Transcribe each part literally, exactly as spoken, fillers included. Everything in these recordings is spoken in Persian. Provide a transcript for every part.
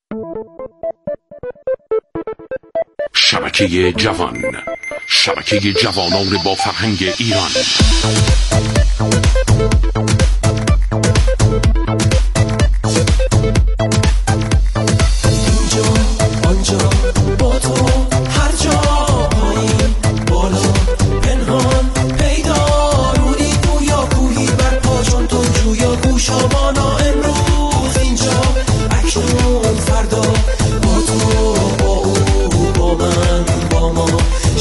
شبکه جوان، شبکه جوانان با فرهنگ ایران. اینجا آنجا با تو هر جا، پایین بالا پنهان پیدا، رودی گویا کوهی بر پا چون تو جویا گوشامانا، امروز اینجا اکنون فردا، با تو با او با من با ما،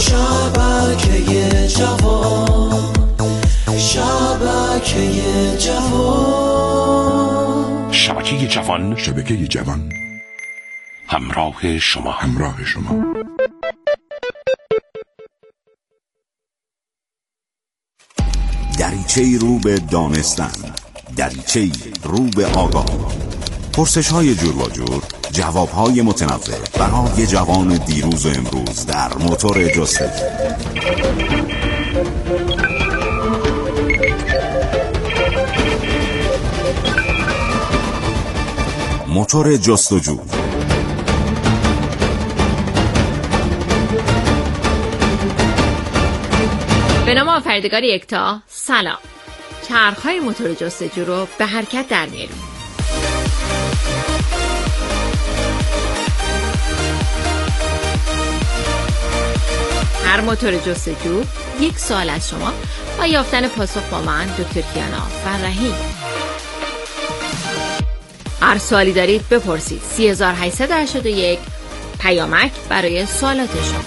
شبکه جوان، شبکه جوان، شبکه جوان، شبکه جوان، همراه شما، همراه شما. دریچه‌ای رو به دانستن، دریچه‌ای رو به آگاه، پرسش‌های جور و جور، جواب‌های متنوع برای جوان دیروز و امروز در موتور جستجو. موتور جستجو. به نام آفریدگار یکتا، سلام. چرخ‌های موتور جستجو رو به حرکت در میاریم. هر موتور جستجو یک سوال از شما و یافتن پاسخ با من، دکتر کیانا فرحی. هر سوالی دارید بپرسید. سه هزار و هشتصد و هشتاد و یک پیامک برای سوالات شما.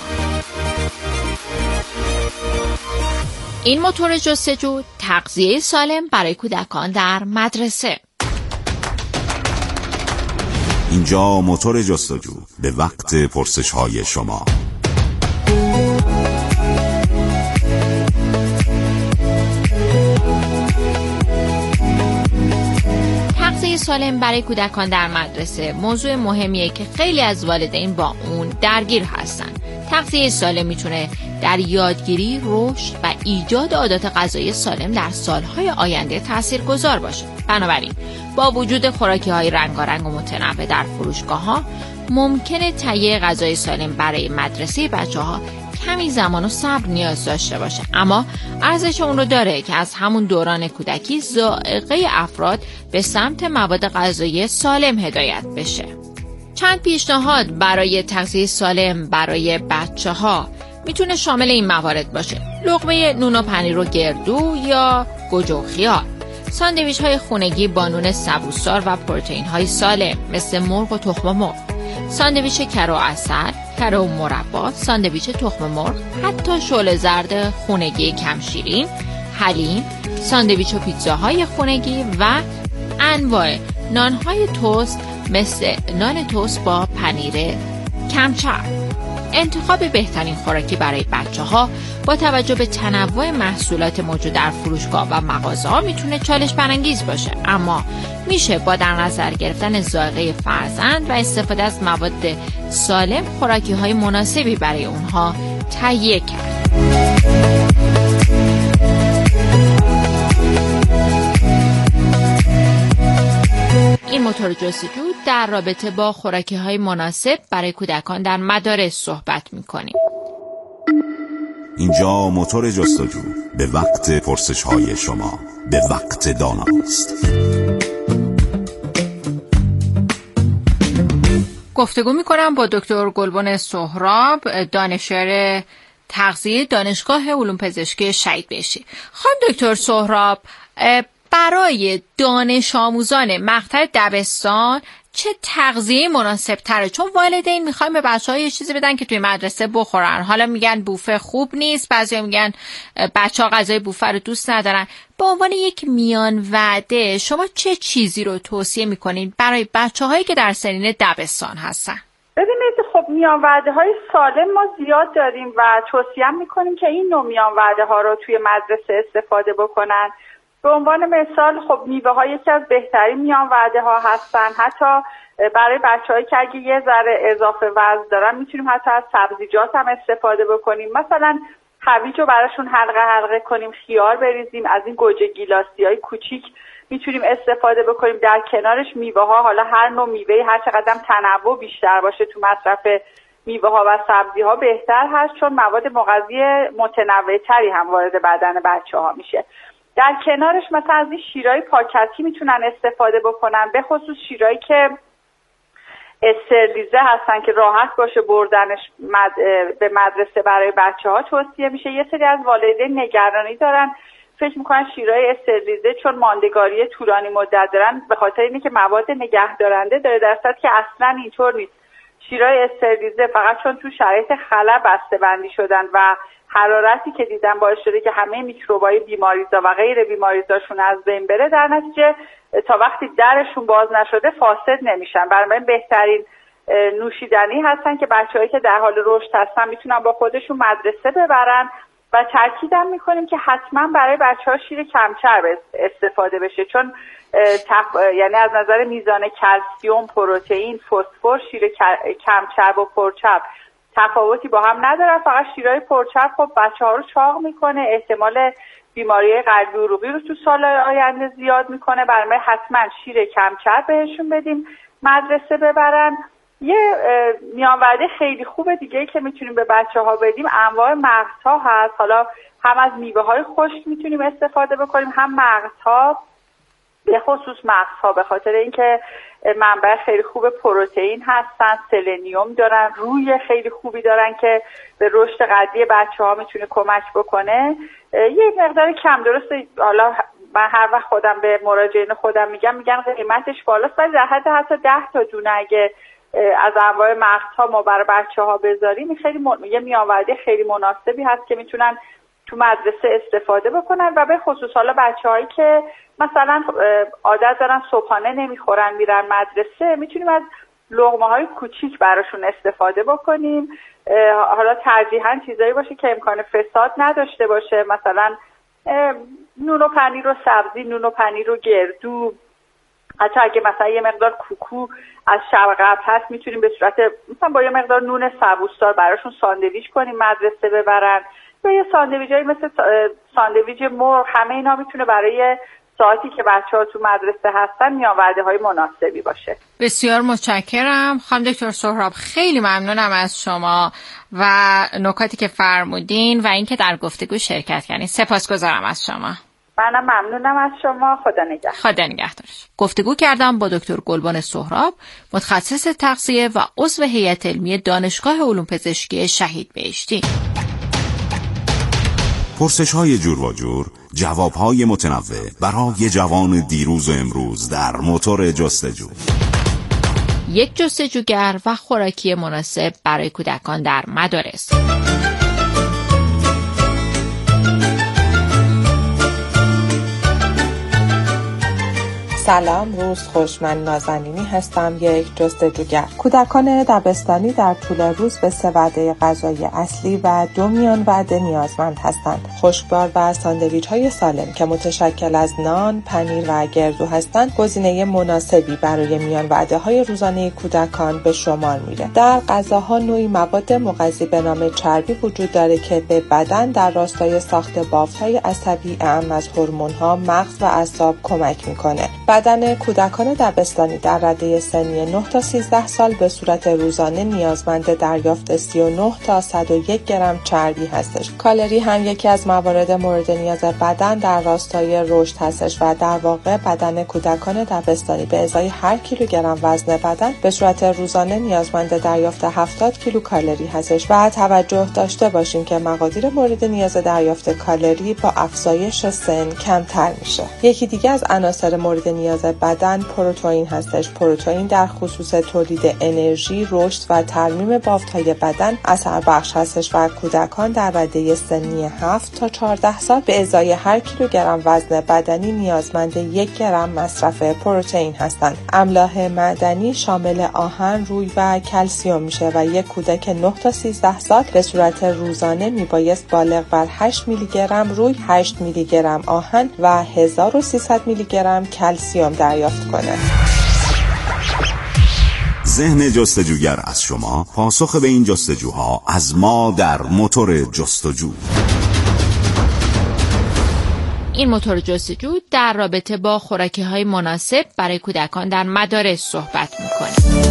این موتور جستجو تغذیه سالم برای کودکان در مدرسه. اینجا موتور جستجو به وقت پرسش‌های شما. تغذیه سالم برای کودکان در مدرسه موضوع مهمیه که خیلی از والدین با اون درگیر هستن. تغذیه سالم میتونه در یادگیری، رشد و ایجاد عادات غذایی سالم در سالهای آینده تاثیرگذار باشه. بنابراین با وجود خوراکی‌های رنگارنگ و متنوع در فروشگاه‌ها، ممکنه تهیه غذای سالم برای مدرسه بچه‌ها کمی زمان و صبر نیاز داشته باشه، اما ارزش اون رو داره که از همون دوران کودکی ذائقه افراد به سمت مواد غذایی سالم هدایت بشه. چند پیشنهاد برای تغذیه سالم برای بچه‌ها میتونه شامل این موارد باشه: لقمه نون و پنیر و گردو یا گوجه و خیار، ساندویچ های خونگی با نون سبوسدار و پروتئین های سالم مثل مرغ و تخم مرغ، ساندویچ کره و عسل، کره و مربا، ساندویچ تخم مرغ، حتی شعله زرد خونگی کم شیرین، حلیم، ساندویچ و پیتزاهای خونگی و انواع نانهای توست مثل نان توست با پنیر کم چرب. انتخاب بهترین خوراکی برای بچه‌ها با توجه به تنوع محصولات موجود در فروشگاه و مغازه‌ها میتونه چالش برانگیز باشه، اما میشه با در نظر گرفتن ذائقه فرزند و استفاده از مواد سالم خوراکی‌های مناسبی برای اونها تهیه کرد. این موتور جستجو در رابطه با خوراکی‌های مناسب برای کودکان در مدارس صحبت می‌کنیم. اینجا موتور جستجو به وقت پرسش‌های شما، به وقت داناست. گفتگو می‌کنم با دکتر گلبن سهراب، دانشیار تغذیه دانشگاه علوم پزشکی شهید بهشتی. خانم دکتر سهراب، برای دانش آموزان مقطع دبستان چه تغذیه مناسب تره؟ چون والدین میخوایم به بچه ها یه چیزی بدن که توی مدرسه بخورن. حالا میگن بوفه خوب نیست، بعضی میگن بچه ها غذای بوفه رو دوست ندارن. به عنوان یک میان وعده شما چه چیزی رو توصیه میکنین برای بچه هایی که در سنین دبستان هستن؟ ببینید، خب میان وعده های سالم ما زیاد داریم و توصیه میکنیم که این نوع میان وعده ها رو توی مدرسه استفاده بکنن. به عنوان مثال خب میوه ها یکی از بهترین میان وعده ها هستن. حتی برای بچه‌هایی که اگه یه ذره اضافه وزن دارن میتونیم حتی از سبزیجات هم استفاده بکنیم. مثلا هویج رو براشون حلقه حلقه کنیم، خیار بریزیم، از این گوجه گیلاسی‌های کوچیک میتونیم استفاده بکنیم. در کنارش میوه ها، حالا هر نوع میوه‌ای هر چقدر تنوع بیشتر باشه تو مصرف میوه ها و سبزی ها بهتر هست، چون مواد مغذی متنوع تری هم وارد بدن بچه ها میشه. در کنارش مثلا از این شیرهای پاکتی میتونن استفاده بکنن، به خصوص شیرهایی که استرلیزه هستن که راحت باشه بردنش مد... به مدرسه برای بچه ها توصیه میشه. یه سری از والدین نگرانی دارن، فکر میکنن شیرهای استرلیزه چون ماندگاری طولانی مدت دارن به خاطر اینه که مواد نگهدارنده داره، در صورتی که اصلا اینطور نیست. شیرهای استرلیزه فقط چون تو شرایط خلا بسته بندی شدن و حرارتی که دیدن باعث شده که همه میکروبای بیماریزا و غیر بیماریزاشون از بین بره، در نتیجه تا وقتی درشون باز نشده فاسد نمیشن. برای بهترین نوشیدنی هستن که بچه‌هایی که در حال رشد هستن میتونن با خودشون مدرسه ببرن و تاکیدم میکنیم که حتما برای بچه‌ها شیر کمچرب استفاده بشه، چون تف... یعنی از نظر میزان کلسیوم، پروتئین، فسفر شیر کمچرب و پرچرب تفاوتی با هم نداره. فقط شیرهای پرچرب خب بچه‌ها رو چاق میکنه، احتمال بیماری قلبی و عروقی رو تو سال آینده زیاد میکنه. برای حتما شیر کمچرب بهشون بدیم مدرسه ببرن. یه میان وعده خیلی خوبه دیگه که میتونیم به بچه ها بدیم انواع مغزها هست. حالا هم از میوه های خشک میتونیم استفاده بکنیم، هم مغزها، به خصوص مغزها به خاطر اینکه منبع خیلی خوب پروتئین هستن، سلنیوم دارن، روی خیلی خوبی دارن که به رشد قدی بچه ها میتونه کمک بکنه. یه مقدار کم درسته، حالا من هر وقت خودم به مراجعین خودم میگم میگن قیمتش بالاست، ولی در حد حتی ده تا دونه اگه از انواع مغزها ما برای بچه ها بذاریم خیلی من... یه میانورده خیلی مناسبی هست که میتونن تو مدرسه استفاده بکنن. و به خصوص حالا بچه هایی که مثلا عادت دارن صبحانه نمیخورن میرن مدرسه، میتونیم از لقمه های کوچیک براشون استفاده بکنیم. حالا ترجیحاً چیزایی باشه که امکان فساد نداشته باشه، مثلا نون و پنیر و سبزی، نون و پنیر و گردو. حتی اگه مثلا یه مقدار کوکو از شب قبل هست میتونیم به صورت مثلا با یه مقدار نون سبوسدار براشون ساندویچ کنیم مدرسه ببرن، یا یه ساندویچایی مثل ساندویچ مرغ. همه اینا میتونه برای ساعتی که بچه‌ها تو مدرسه هستن میان وعده های مناسبی باشه. بسیار متشکرم خانم دکتر سهراب، خیلی ممنونم از شما و نکاتی که فرمودین و اینکه در گفتگو شرکت کردین. سپاسگزارم از شما. منم ممنونم از شما. خدا نگهدار. خدا نگهدارش. گفتگو کردم با دکتر گلبان سهراب، متخصص تغذیه و عضو هیئت علمی دانشگاه علوم پزشکی شهید بهشتی. پرسش‌های جور و جور، جواب‌های متنوع برای جوان دیروز و امروز در موتور جستجو. یک جستجوگر و خوراکی مناسب برای کودکان در مدارس. سلام، روز خوش. من نازنینی هستم، یک جستجوگر. کودکان دبستانی در طول روز به سه وعده غذایی اصلی و دو میان وعده نیازمند هستند. خشکبار و ساندویچ‌های سالم که متشکل از نان، پنیر و گردو هستند، گزینه مناسبی برای میان وعده‌های روزانه کودکان به شمار میره. در غذاها نوعی مواد مغذی به نام چربی وجود داره که به بدن در راستای ساخت بافت‌های عصبی اعم از هورمون‌ها، مغز و اعصاب کمک میکنه. بدن کودکان دبستانی در رده سنی نه تا سیزده سال به صورت روزانه نیازمند دریافت سی و نه تا صد و یک گرم چربی هستش. کالری هم یکی از موارد مورد نیاز بدن در راستای رشد هستش و در واقع بدن کودکان دبستانی به ازای هر کیلوگرم وزن بدن به صورت روزانه نیازمند دریافت هفتاد کیلو کالری هستش و توجه داشته باشیم که مقادیر مورد نیاز دریافت کالری با افزایش سن کمتر میشه. یکی دیگه از عناصر مورد نیاز بدن پروتئین هستش. پروتئین در خصوص تولید انرژی، رشد و ترمیم بافت‌های بدن اثر بخش هستش و کودکان در رده سنی هفت تا چهارده سال به ازای هر کیلوگرم وزن بدنی نیازمند یک گرم مصرف پروتئین هستند. املاح معدنی شامل آهن، روی و کلسیم میشه و یک کودک نه تا سیزده سال به صورت روزانه میبایست بالغ بر هشت میلی گرم روی، هشت میلی گرم آهن و هزار و سیصد میلی گرم کلسیم دریافت کنه. ذهن جستجوگر از شما، پاسخ به این جستجوها از ما در موتور جستجو. این موتور جستجو در رابطه با خوراکی‌های مناسب برای کودکان در مدارس صحبت می‌کنه.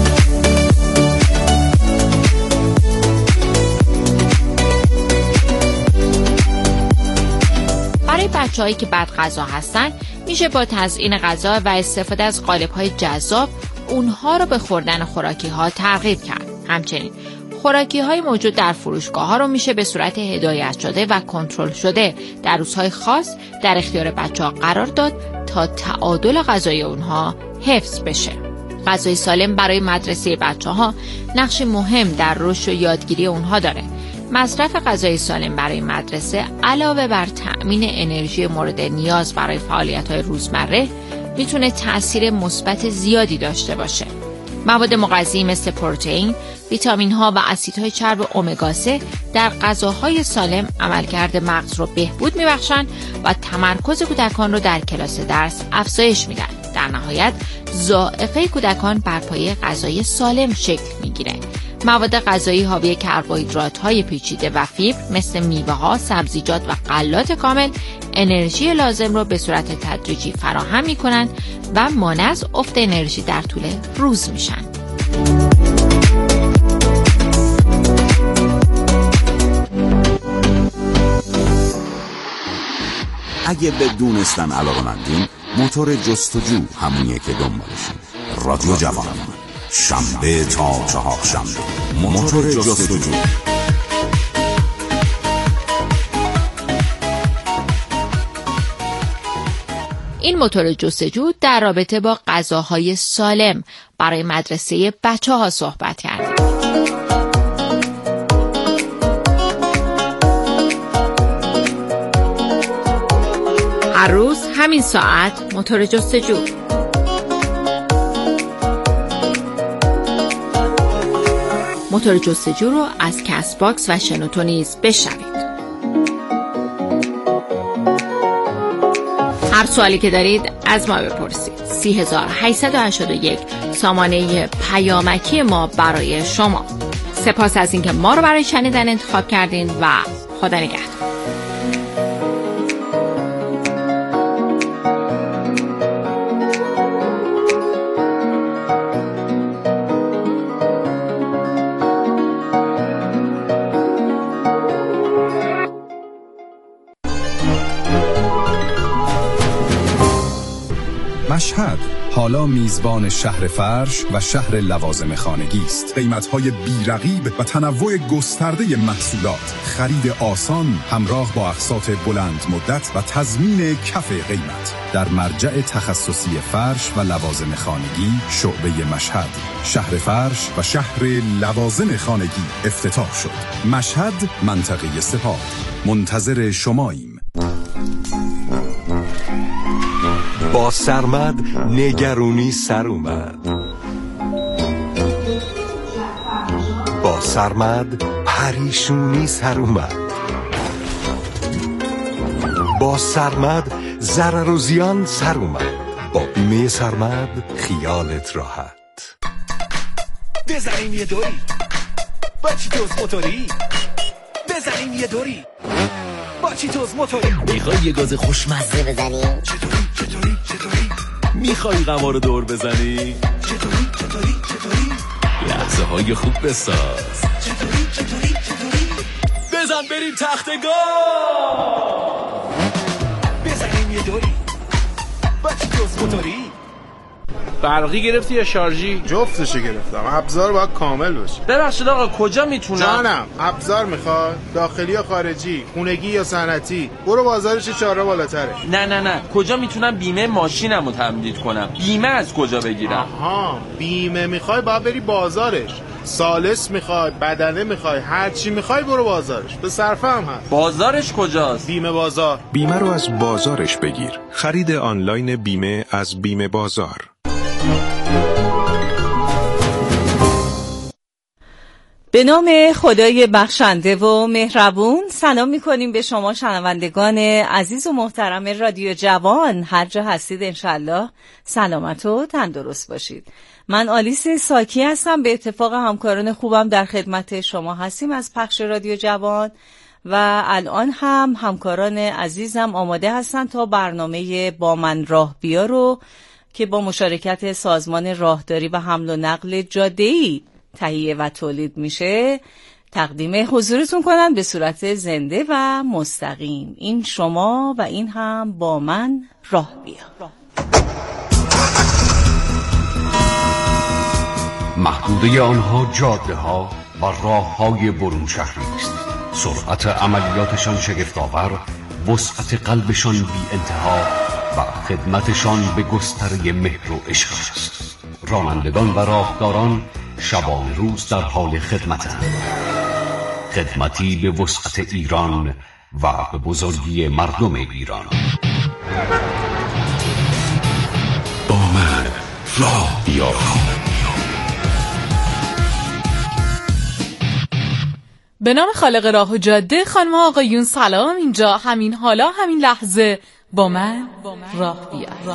برای بچه‌هایی که بد غذا هستن میشه با تزیین غذا و استفاده از قالب‌های جذاب اونها رو به خوردن خوراکی‌ها ترغیب کرد. همچنین خوراکی‌های موجود در فروشگاه‌ها رو میشه به صورت هدایت شده و کنترل شده در روزهای خاص در اختیار بچه‌ها قرار داد تا تعادل غذایی اونها حفظ بشه. غذای سالم برای مدرسه بچه‌ها نقش مهم در رشد و یادگیری اونها داره. مصرف غذای سالم برای مدرسه علاوه بر تأمین انرژی مورد نیاز برای فعالیت‌های روزمره میتونه تأثیر مثبت زیادی داشته باشه. مواد مغذی مثل پروتئین، ویتامین‌ها و اسیدهای چرب امگا سه در غذاهای سالم عملکرد مغز رو بهبود می‌بخشن و تمرکز کودکان رو در کلاس درس افزایش میدن. در نهایت ذائقه کودکان بر پایه غذای سالم شکل میگیره. مواد غذایی حاوی کربوهیدرات‌های پیچیده و فیبر مثل میوه‌ها، سبزیجات و غلات کامل انرژی لازم رو به صورت تدریجی فراهم می‌کنند و مانع از افت انرژی در طول روز میشن. اگه به دونستن علاقه‌مندین، موتور جستجو همونیه که دنبالشین. رادیو جوان، شنبه تا چهار شنبه، موتور جستجو. این موتور جستجو در رابطه با غذاهای سالم برای مدرسه بچه ها صحبت کردیم. هر روز همین ساعت موتور جستجو. موتور جستجو رو از کست باکس و شنوتو نیز بشنوید. هر سوالی که دارید از ما بپرسید. سه هزار و هشتصد و هشتاد و یک سامانه پیامکی ما برای شما. سپاس از اینکه ما رو برای شنیدن انتخاب کردین و خدا نگهدار. مشهد حالا میزبان شهر فرش و شهر لوازم خانگی است. قیمت‌های بی‌رقیب و تنوع گسترده محصولات، خرید آسان همراه با اقساط بلند مدت و تضمین کف قیمت. در مرجع تخصصی فرش و لوازم خانگی شعبه مشهد، شهر فرش و شهر لوازم خانگی افتتاح شد. مشهد، منطقه سپاه. منتظر شماییم. با سرمد نگرونی سر اومد. با سرمد پریشونی سر اومد. با سرمد ضرر و زیان سر اومد. با بیمه سرمد خیالت راحت. بزنیم یه دوری با چیتوز موتوری. بزنیم یه دوری با چیتوز موتوری. میخوای یه گاز خوشمزه بزنی؟ چطوری چطوری چطوری؟ میخوای قمار رو دور بزنی؟ چطوری چطوری چطوری؟ لحظه های خوب بساز. چطوری چطوری چطوری؟ بزن بریم تختگاه. بزنیم یه دوری با چیتوز موتوری. برقی گرفتی یا شارژی؟ جفتشو گرفتم. ابزار باید کامل باشه. ببخشید آقا کجا میتونم؟ جانم، ابزار میخواد؟ داخلی یا خارجی؟ خونگی یا صنعتی؟ برو بازارش چهار راه بالاتره. نه نه نه، کجا میتونم بیمه ماشینمو تمدید کنم؟ بیمه از کجا بگیرم؟ آها، بیمه میخوای باید بری بازارش. سالس میخوای، بدنه میخوای، هر چی میخوای برو بازارش. به صرفه هم هست. بازارش کجاست؟ بیمه بازار. بیمه رو از بازارش بگیر. خرید آنلاین بیمه از بیمه بازار. به نام خدای بخشنده و مهربون سلام میکنیم به شما شنوندگان عزیز و محترم رادیو جوان. هر جا هستید انشالله سلامت و تندرست باشید. من آلیس ساکی هستم. به اتفاق همکاران خوبم در خدمت شما هستیم از پخش رادیو جوان و الان هم همکاران عزیزم آماده هستن تا برنامه با من راه بیا رو که با مشارکت سازمان راهداری و حمل و نقل جاده‌ای تهیه و تولید میشه تقدیم حضورتون کنن به صورت زنده و مستقیم. این شما و این هم با من راه بیا. محدوده آنها جاده ها و راه های برون شهری است. سرعت عملیاتشان شگفت‌آور، وسعت قلبشان بی انتها و خدمتشان به گستره مهر و عشق است. رانندگان و راهداران شبان روز در حال خدمتند. خدمتی به وسعت ایران و به بزرگی مردم ایران. با من راه بیا. به نام خالق راه و جاده، خانم ها آقایون سلام. اینجا همین حالا همین لحظه با من راه بیا.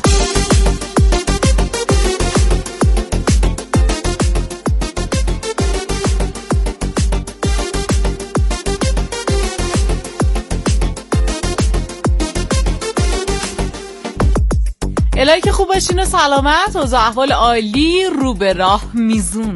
الهی که خوب باشین و سلامت، اوضاع احوال عالی، رو به راه میزون.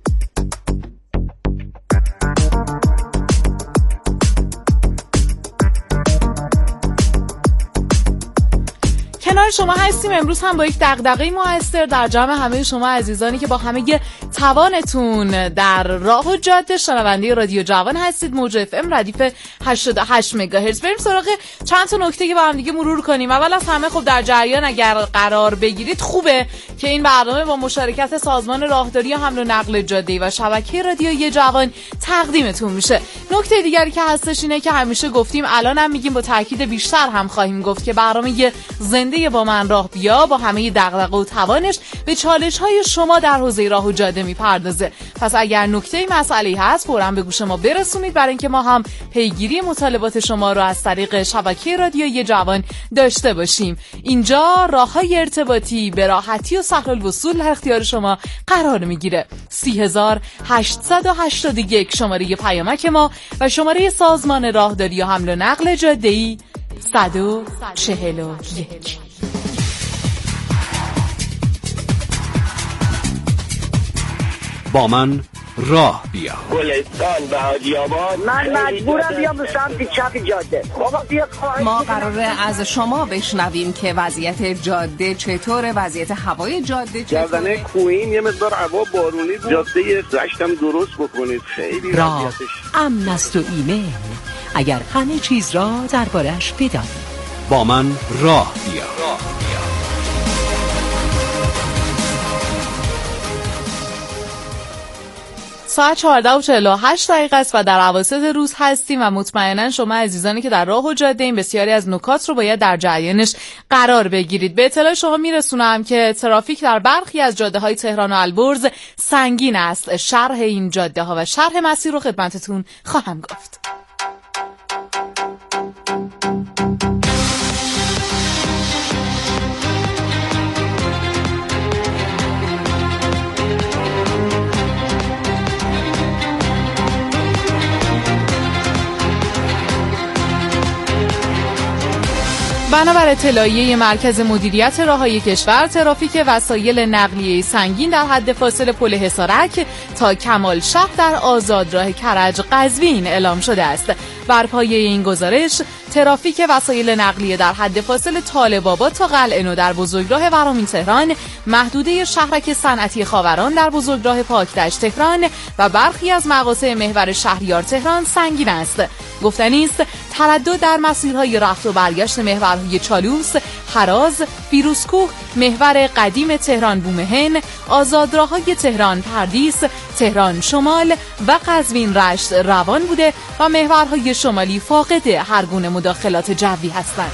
کنار شما هستیم امروز هم با یک دغدغه موثر در جمع همه شما عزیزانی که با همه توانتون در راه و جاده شنونده رادیو جوان هستید. موج اف ام ردیف هشتاد و هشت مگاهرتز. بریم سراغ چند تا نکته که با هم دیگه مرور کنیم. اول از همه خب در جریان اگر قرار بگیرید خوبه که این برنامه با مشارکت سازمان راهداری و حمل و نقل جاده‌ای و شبکه رادیویی جوان تقدیمتون میشه. نکته دیگری که هستش اینه که همیشه گفتیم الانم میگیم با تاکید بیشتر هم خواهیم گفت که برنامه زنده با من راه بیا با همه دغدغه و توانش به چالش‌های شما در حوزه راه و جاده میپردازه. پس اگر نکته مسئله‌ای هست فوراً به گوش ما برسونید برای اینکه ما هم پیگیری مطالبات شما رو از طریق شبکه رادیویی جوان داشته باشیم. اینجا راه‌های ارتباطی به راحتی و سهل الوصول در اختیار شما قرار میگیره. سه هزار هشتصد و هشتاد و یک شماره پیامک ما و شماره سازمان راهداری و حمل و نقل جاده‌ای صد و چهل و یک. با من راه بیا. گلستان به حاجی آباد. من مجبورم بیام به سمت چپ جاده. بابا بیا. ما قراره از شما بشنویم که وضعیت جاده چطوره، وضعیت هوای جاده چطوره. جردنه کوین یه مقدار هوا بارونی بود. جاده رشتم درست بکنید. خیلی راه امن است و ایمن اگر همه چیز را دربارش بدانید. با من راه بیا. ساعت چهارده و چهل و هشت دقیقه است و در اواسط روز هستیم و مطمئنا شما عزیزانی که در راه و جاده این بسیاری از نکات رو باید در جریانش قرار بگیرید. به اطلاع شما میرسونم که ترافیک در برخی از جاده های تهران و البرز سنگین است. شرح این جاده ها و شرح مسیر رو خدمتتون خواهم گفت. بنابر اطلاعیه مرکز مدیریت راههای کشور، ترافیک وسایل نقلیه سنگین در حد فاصل پل حصارک تا کمال شهر در آزادراه کرج قزوین اعلام شده است. بر پایه این گزارش، ترافیک وسایل نقلیه در حد فاصل طالب‌آباد تا قلعه نو در بزرگراه ورامین تهران، محدوده شهرک صنعتی خاوران در بزرگراه پاکدشت تهران و برخی از مقاطع محور شهریار تهران سنگین است. گفتنی است تردد در مسیرهای رفت و برگشت محورهای چالوس، هراز، فیروزکوه، محور قدیم تهران بومهن، آزادراه‌های تهران پردیس، تهران شمال و قزوین رشت روان بوده و محورهای شمالی فاقد هر گونه مداخلات جوی هستند.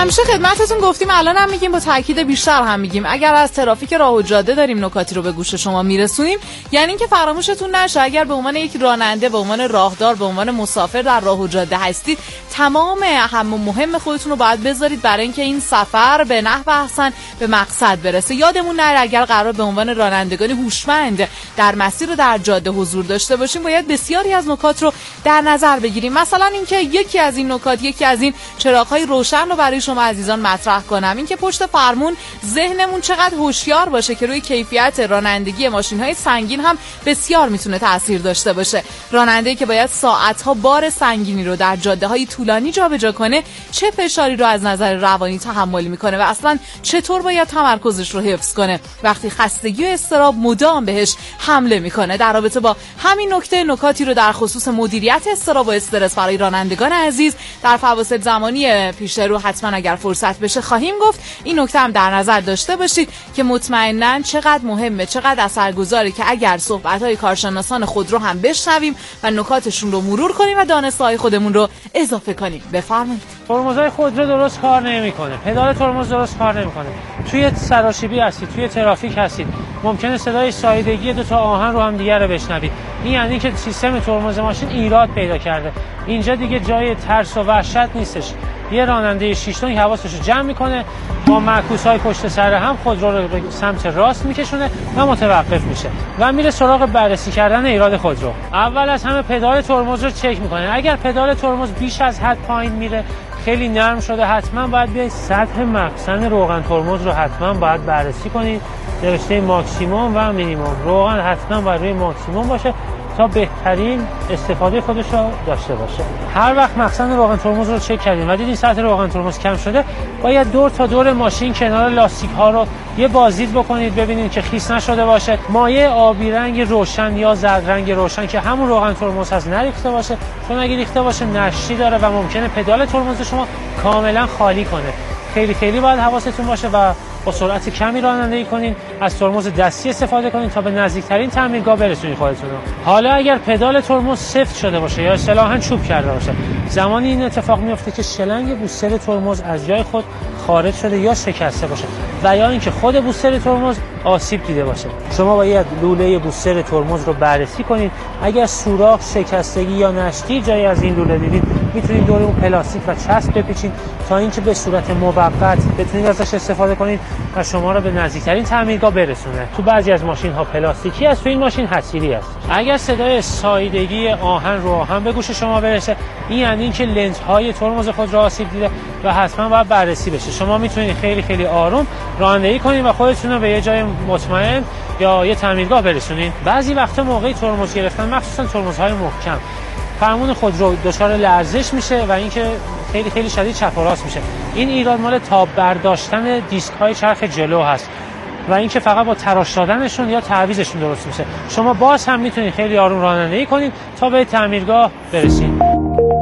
همیشه خدمتتون گفتیم، الان هم میگیم، با تاکید بیشتر هم میگیم، اگر از ترافیک راه و جاده داریم نکاتی رو به گوش شما میرسونیم، یعنی اینکه فراموشتون نشه اگر به عنوان یک راننده، به عنوان راهدار، به عنوان مسافر در راه و جاده هستید، تمام اهم و مهم خودتون رو باید بذارید برای اینکه این سفر به نحو احسن به مقصد برسه. یادمون نره اگر قرار به عنوان رانندگان هوشمند در مسیر و در جاده حضور داشته باشیم، باید بسیاری از نکات رو در نظر بگیریم. مثلا اینکه یکی از این نکات، یکی از این چراغ‌های روشن رو برای شما عزیزان مطرح کنم، اینکه پشت فرمون ذهنمون چقدر هوشیار باشه که روی کیفیت رانندگی ماشین‌های سنگین هم بسیار میتونه تاثیر داشته باشه. راننده‌ای که باید ساعت‌ها بار سنگینی رو در جاده‌های طولانی جابجا کنه، چه فشاری رو از نظر روانی تحمل میکنه و اصلا چطور باید تمرکزش رو حفظ کنه وقتی خستگی و اضطراب مدام بهش حمله میکنه. در رابطه با همین نکته، نکاتی رو در خصوص مدیریت اضطراب و استرس برای رانندگان عزیز در فواصل زمانی پیش رو حتما اگر فرصت بشه خواهیم گفت. این نکته هم در نظر داشته باشید که مطمئناً چقدر مهمه، چقدر اثرگذاره که اگر صحبت‌های کارشناسان خودرو هم بشنویم و نکاتشون رو مرور کنیم و دانسته‌های خودمون رو اضافه کنیم. بفرمایید. ترمزهای خودرو درست کار نمی‌کنه، پدال ترمز درست کار نمی‌کنه. توی سراشیبی هستید، توی ترافیک هستید، ممکنه صدای ساییدگی دو تا آهن رو هم دیگه رو بشنوید. این یعنی که سیستم ترمز ماشین ایراد پیدا کرده. اینجا دیگه جای ترس و وحشت نیستش. یه راننده شش تن حواسش رو جمع میکنه، با معکوس‌های پشت سر هم خودرو رو به سمت راست میکشونه و متوقف میشه و میره سراغ بررسی کردن ایراد خودرو. اول از همه پدال ترمز رو چک میکنه. اگر پدال ترمز بیش از حد پایین میره، خیلی نرم شده، حتما باید بیاید سطح مخزن روغن ترمز رو حتما باید بررسی کنید. نوشته ماکسیموم و مینیمم. روغن حتما باید روی ماکسیموم باشه تا بهترین استفاده خودش رو داشته باشه. هر وقت مخزن روغن ترمز رو چک کردین و دیدین سطح روغن ترمز کم شده، باید دور تا دور ماشین کنار لاستیک ها رو یه بازدید بکنید ببینید که خیس نشده باشه. مایع آبی رنگ روشن یا زرد رنگ روشن که همون روغن ترمز هست نریخته باشه، چون اگه ریخته باشه نشتی داره و ممکنه پدال ترمز شما کاملا خالی کنه. خیلی خیلی باید حواستون باشه و با سرعت کمی رانندگی کنین. از ترمز دستی استفاده کنین تا به نزدیکترین تعمیرگاه برسونید خودتون رو. حالا اگر پدال ترمز سفت شده باشه یا اصطلاحاً چوب کرده باشه، زمانی این اتفاق میفته که شلنگ بوستر ترمز از جای خود خارج شده یا شکسته باشه و یا اینکه خود بوستر ترمز آسیب دیده باشه. شما باید لوله بوستر ترمز رو بررسی کنید. اگر سوراخ، شکستگی یا نشتی جایی از این لوله دیدید، میتونید دور اون پلاستیک و چسب بپیچید تا اینکه به صورت موقت بتونید ازش استفاده کنید و شما رو به نزدیکترین تعمیرگاه برسونه. تو بعضی از ماشین ها پلاستیکی است، تو این ماشین حصیری است. اگر صدای ساییدگی آهن رو آهن به گوش شما برسه، این یعنی اینکه لنز های ترمز خود را آسیب دیده و حتما باید بررسی بشه. شما میتونید خیلی خیلی آروم رانندگی کنید و خودتون رو به یه جای مطمئن یا یه تعمیرگاه برسونید. بعضی وقتا موقعی ترمز گرفتن، مخصوصا ترمزهای محکم، فرمون خودرو دچار لرزش میشه و اینکه خیلی خیلی شدید چپ و راست میشه. این ایراد مال تاب برداشتن دیسک های چرخ جلو هست و اینکه فقط با تراش دادنشون یا تعویضشون درست میشه. شما باز هم میتونید خیلی آروم رانندگی کنید تا به تعمیرگاه برسید.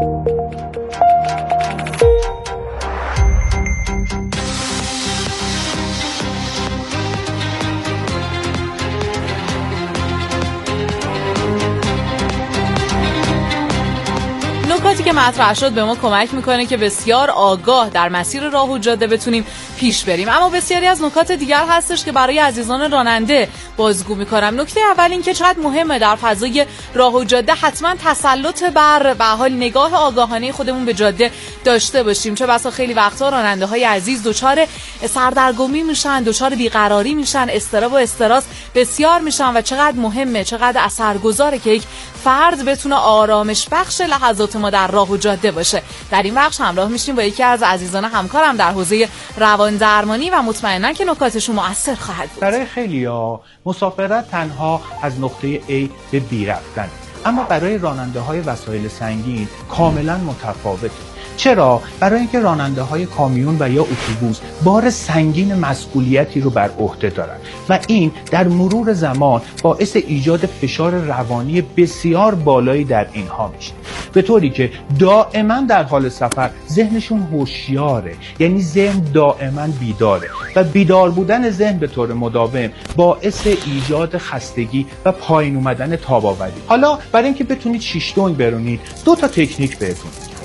نکاتی که مطرح شد به ما کمک میکنه که بسیار آگاه در مسیر راه و جاده بتونیم پیش بریم. اما بسیاری از نکات دیگر هستش که برای عزیزان راننده بازگو میکنم. نکته اول این که چقدر مهمه در فضای راه و جاده حتما تسلط بر به حال نگاه آگاهانه خودمون به جاده داشته باشیم. چه بسا خیلی وقتا راننده های عزیز دچار سردرگمی میشن، دچار بیقراری میشن، اضطراب و استرس بسیار میشن و چقدر مهمه، چقدر اثرگذاره که یک فرد بتونه آرامش بخش لحظات ما در راه و جاده باشه. در این بخش همراه میشیم با یکی از عزیزان همکارم در حوزه روان درمانی و مطمئنا که نکاتشون مؤثر خواهد بود. برای خیلیا مسافرت تنها از نقطه A به B رفتن، اما برای راننده های وسایل سنگین کاملا متفاوته. چرا؟ برای اینکه راننده های کامیون و یا اتوبوس بار سنگین مسئولیتی رو بر عهده دارن و این در مرور زمان باعث ایجاد فشار روانی بسیار بالایی در اینها میشه، به طوری که دائما در حال سفر ذهنشون هوشیاره، یعنی ذهن دائما بیداره و بیدار بودن ذهن به طور مداوم باعث ایجاد خستگی و پایین اومدن تاب‌آوری. حالا برای اینکه بتونید شش دنگ برونید، دو تا تکنیک بهتون.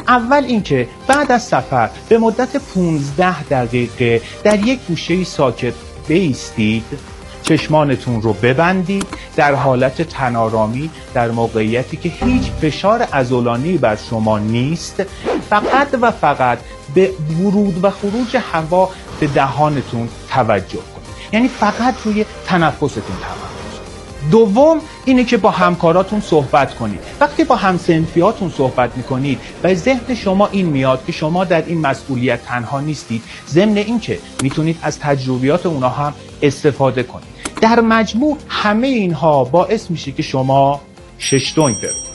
اول اینکه بعد از سفر به مدت پانزده دقیقه در یک گوشه ساکت بایستید، چشمانتون رو ببندید در حالت تنارامی، در موقعیتی که هیچ فشار عضلانی بر شما نیست، فقط و فقط به ورود و خروج هوا به دهانتون توجه کنید، یعنی فقط روی تنفستون تمرکز. دوم اینه که با همکاراتون صحبت کنید. وقتی با همسنفیاتون صحبت میکنید به ذهن شما این میاد که شما در این مسئولیت تنها نیستید، ضمن این که میتونید از تجربیات اونها هم استفاده کنید. در مجموع همه اینها باعث میشه که شما ششتونگ برید.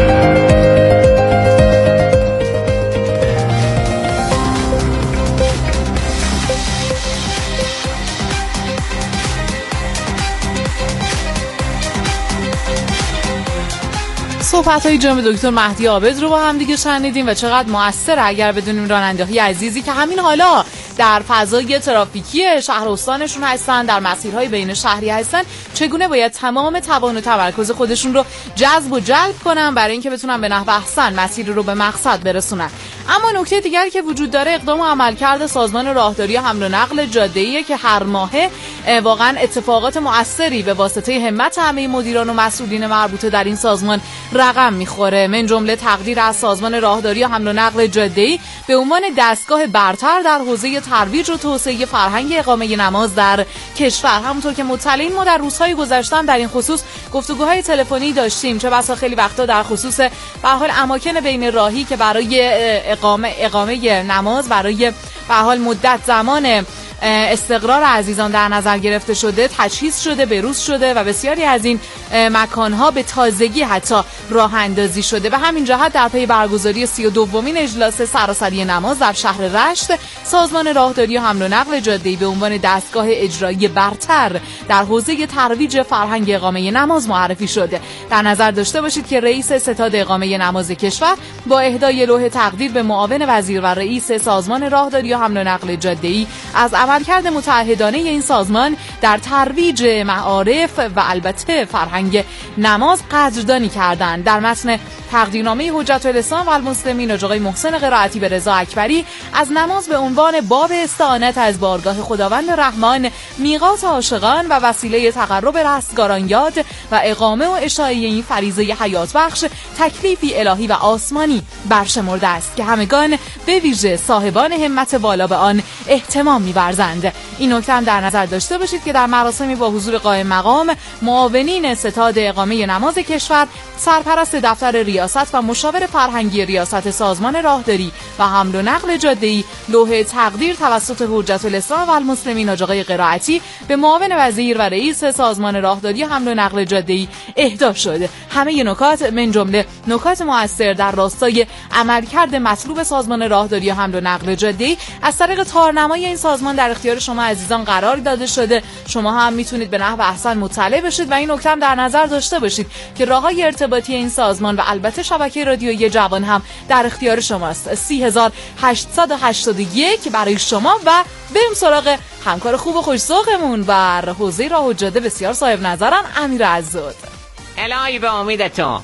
صحبت‌های جناب دکتر مهدی عابد رو با هم دیگه شنیدیم و چقدر مؤثره اگر بدونیم راننده‌های عزیزی که همین حالا در فضای ترافیکی شهر استانشون هستن، در مسیرهای بین شهری هستن، چگونه باید تمام توان و تمرکز خودشون رو جذب و جلب کنن برای اینکه بتونن به نحو احسن مسیر رو به مقصد برسونن. اما نکته دیگری که وجود داره اقدام و عملکرد سازمان راهداری حمل و نقل جاده‌ایه که هر ماهه واقعا اتفاقات مؤثری به واسطه همت همه مدیران و مسئولین مربوطه در این سازمان رقم میخوره. من جمله تقدیر از سازمان راهداری حمل و نقل جاده‌ای به عنوان دستگاه برتر در حوزه ترویج و توسعه فرهنگ اقامه نماز در کشور. همونطور که مطلعین ما در روزهای گذشته در این خصوص گفتگوهای تلفنی داشتیم، چه بسا خیلی وقتا در خصوص به هر حال اماکن بین راهی که برای اقامه اقامه نماز برای به هر حال مدت زمان استقرار عزیزان در نظر گرفته شده، تجهیز شده، بروز شده و بسیاری از این مکانها به تازگی حتی راه اندازی شده. و همین جهت در پی برگزاری سی و دومین اجلاس سراسری نماز در شهر رشت، سازمان راهداری و حمل و نقل جاده‌ای به عنوان دستگاه اجرایی برتر در حوزه ترویج فرهنگ اقامه نماز معرفی شده. در نظر داشته باشید که رئیس ستاد اقامه نماز کشور با اهدای لوح تقدیر به معاون وزیر و رئیس سازمان راهداری و حمل و نقل جاده‌ای از عملکرد متعهدانه این سازمان در ترویج معارف و البته فرهنگ نماز قدردانی کردند. در متن تقدیرنامه حجت الاسلام و المسلمین آقای محسن قرائتی به رضا اکبری از نماز به عنوان باب استعانت از بارگاه خداوند رحمان، میقات عاشقان و وسیله تقرب رستگاران یاد و اقامه و اشاعه این فریضه حیات بخش تکلیفی الهی و آسمانی برشمرده است که همگان به ویژه صاحبان همت بالا به آن اهتمام می‌ورزند. این نکته هم در نظر داشته باشید که در مراسمی با حضور قائم مقام، معاونین ستاد اقامه نماز کشور، سرپرست دفتر ریاست و مشاور فرهنگی ریاست سازمان راهداری و حمل و نقل جاده‌ای، لوح تقدیر توسط حجت الاسلام و المسلمین آقای قرائتی به معاون وزیر و رئیس سازمان راهداری و حمل و نقل جاده‌ای اهدا شد. همه نکات من جمله نکات مؤثر در راستای عملکرد مطلوب سازمان راهداری و حمل و نقل جاده‌ای از طریق تارنمای این سازمان در اختیار شما عزیزان قرار داده شده. شما هم میتونید به نحو احسن مطلع بشید و این نکته هم در نظر داشته باشید که راههای ارتباطی این سازمان و البته شبکه رادیویی جوان هم در اختیار شماست. سی هزار هشتصد و هشتاد و یک برای شما. و بریم سراغ همکار خوب و خوش‌ذوقمون بر حوزه راه و جاده بسیار صاحب نظرن، امیر عزاد. الهی به امید تو.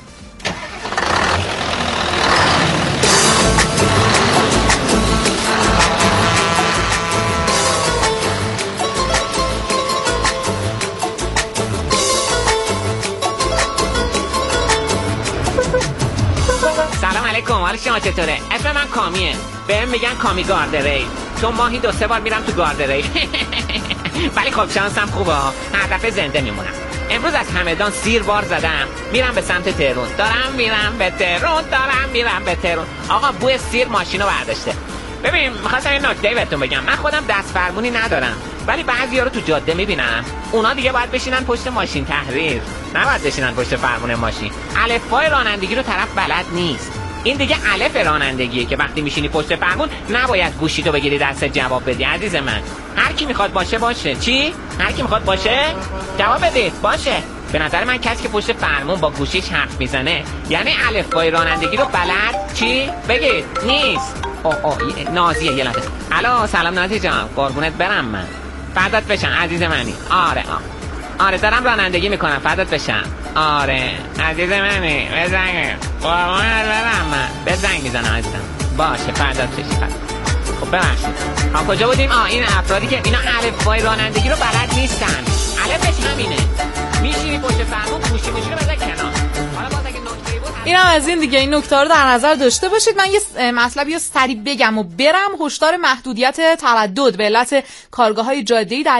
سلام علیکم، حال شما چطوره؟ اسم من کامیه، بهم میگن کامی گاردری، چون ماهی دو سه بار میرم تو گاردری. ولی خب شانسم خوبه، هر دفعه زنده میمونم. امروز از همدان سیر بار زدم، میرم به سمت تهران، دارم میرم به تهران، دارم میرم به تهران. آقا بوی سیر ماشینو برداشته. ببین میخواستم یه نکته بهتون بگم، من خودم دست فرمونی ندارم، ولی بعضیا رو تو جاده میبینم اونا دیگه باید بشینن پشت ماشین تحریر، نباید بشینن پشت فرمون ماشین. الفبای رانندگی رو طرف بلد نیست. این دیگه الف رانندگیه که وقتی میشینی پشت فرمون نباید گوشیتو بگیری دست جواب بدی. عزیز من، هر کی میخواد باشه باشه. چی؟ هر کی میخواد باشه جواب بدید باشه. به نظر من کسی که پشت فرمون با گوشیش حرف میزنه یعنی الفبای رانندگی رو بلد چی بگید نیست. اوه اوه نازیه یه لحظه. الو سلام نازی جان، قربونت برم من. فدات بشم عزیز منی. آره آه. آره دارم رانندگی میکنم، فدات بشم. آره عزیز منی، بزنگ قربونت برم من. بزنگ میزنم عزیزم. باشه فردا بشید. خب ببخشید ها کجا بودیم؟ آه این افرادی که اینا الفبای رانندگی رو بلد نیستن. الفش همینه، میشینی پشت فرمون گوشی موشی رو بذار کنار. حالا باز اگه نکته بود این هم از این دیگه، این نکته رو در نظر داشته باشید. من یه مطلبی رو سریع بگم و برم. هشدار محدودیت تردد به علت کارگاه‌های جاده‌ای در